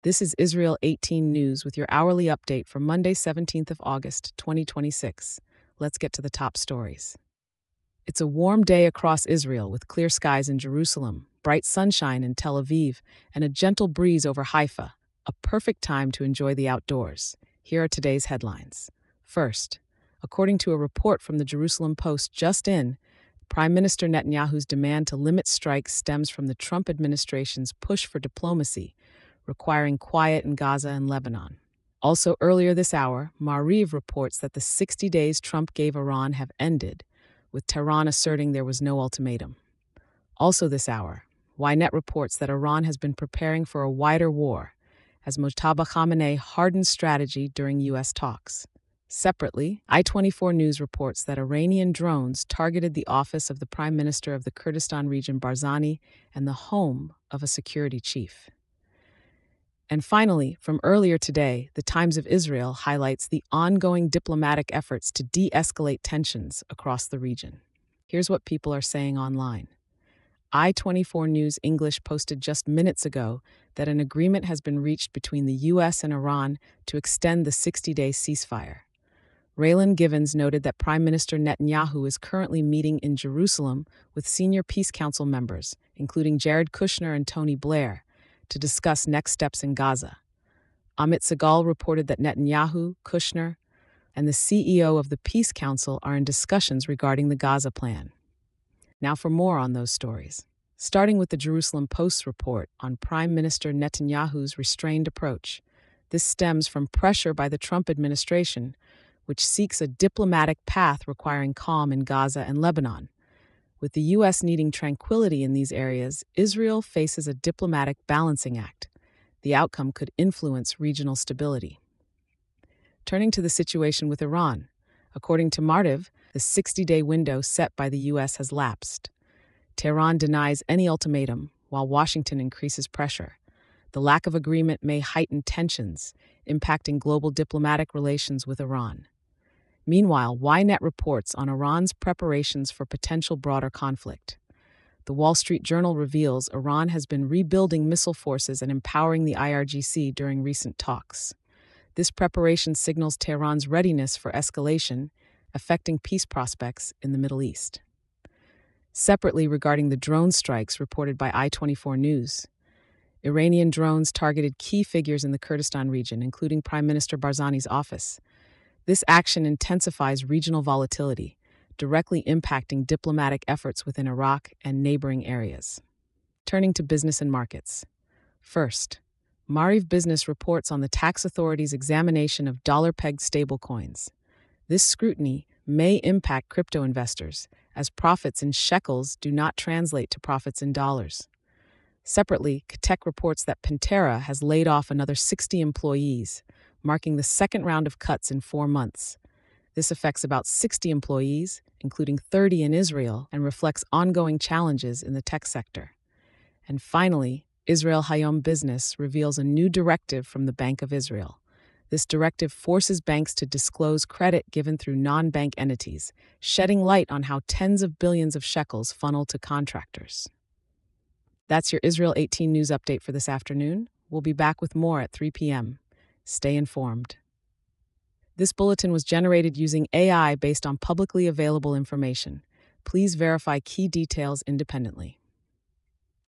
This is Israel 18 News with your hourly update for Monday, 17th of August, 2026. Let's get to the top stories. It's a warm day across Israel with clear skies in Jerusalem, bright sunshine in Tel Aviv, and a gentle breeze over Haifa, a perfect time to enjoy the outdoors. Here are today's headlines. First, according to a report from the Jerusalem Post just in, Prime Minister Netanyahu's demand to limit strikes stems from the Trump administration's push for diplomacy, requiring quiet in Gaza and Lebanon. Also, earlier this hour, Maariv reports that the 60 days Trump gave Iran have ended, with Tehran asserting there was no ultimatum. Also this hour, Ynet reports that Iran has been preparing for a wider war, as Mojtaba Khamenei hardened strategy during U.S. talks. Separately, I-24 News reports that Iranian drones targeted the office of the Prime Minister of the Kurdistan region Barzani and the home of a security chief. And finally, from earlier today, the Times of Israel highlights the ongoing diplomatic efforts to de-escalate tensions across the region. Here's what people are saying online. I-24 News English posted just minutes ago that an agreement has been reached between the U.S. and Iran to extend the 60-day ceasefire. Raylan Givens noted that Prime Minister Netanyahu is currently meeting in Jerusalem with senior Peace Council members, including Jared Kushner and Tony Blair, to discuss next steps in Gaza. Amit Segal reported that Netanyahu, Kushner, and the CEO of the Peace Council are in discussions regarding the Gaza plan. Now for more on those stories. Starting with the Jerusalem Post's report on Prime Minister Netanyahu's restrained approach. This stems from pressure by the Trump administration, which seeks a diplomatic path requiring calm in Gaza and Lebanon. With the U.S. needing tranquility in these areas, Israel faces a diplomatic balancing act. The outcome could influence regional stability. Turning to the situation with Iran, according to Maariv, the 60-day window set by the U.S. has lapsed. Tehran denies any ultimatum, while Washington increases pressure. The lack of agreement may heighten tensions, impacting global diplomatic relations with Iran. Meanwhile, Ynet reports on Iran's preparations for potential broader conflict. The Wall Street Journal reveals Iran has been rebuilding missile forces and empowering the IRGC during recent talks. This preparation signals Tehran's readiness for escalation, affecting peace prospects in the Middle East. Separately, regarding the drone strikes reported by I-24 News, Iranian drones targeted key figures in the Kurdistan region, including Prime Minister Barzani's office. This action intensifies regional volatility, directly impacting diplomatic efforts within Iraq and neighboring areas. Turning to business and markets. First, Maariv Business reports on the tax authority's examination of dollar-pegged stablecoins. This scrutiny may impact crypto investors, as profits in shekels do not translate to profits in dollars. Separately, Katek reports that Pantera has laid off another 60 employees, marking the second round of cuts in 4 months. This affects about 60 employees, including 30 in Israel, and reflects ongoing challenges in the tech sector. And finally, Israel Hayom Business reveals a new directive from the Bank of Israel. This directive forces banks to disclose credit given through non-bank entities, shedding light on how tens of billions of shekels funnel to contractors. That's your Israel 18 News update for this afternoon. We'll be back with more at 3 p.m. Stay informed. This bulletin was generated using AI based on publicly available information. Please verify key details independently.